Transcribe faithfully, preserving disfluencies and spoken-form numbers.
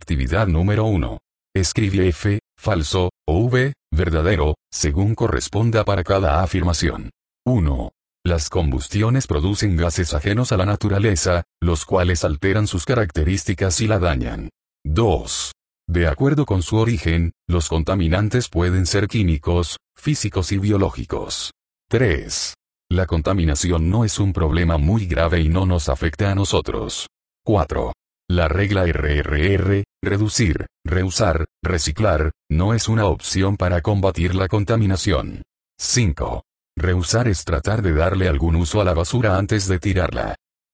Actividad número uno. Escribe F, falso, o V, verdadero, según corresponda para cada afirmación. uno. Las combustiones producen gases ajenos a la naturaleza, los cuales alteran sus características y la dañan. dos. De acuerdo con su origen, los contaminantes pueden ser químicos, físicos y biológicos. tres. La contaminación no es un problema muy grave y no nos afecta a nosotros. cuatro. La regla R R R, reducir, reusar, reciclar, no es una opción para combatir la contaminación. cinco. Reusar es tratar de darle algún uso a la basura antes de tirarla.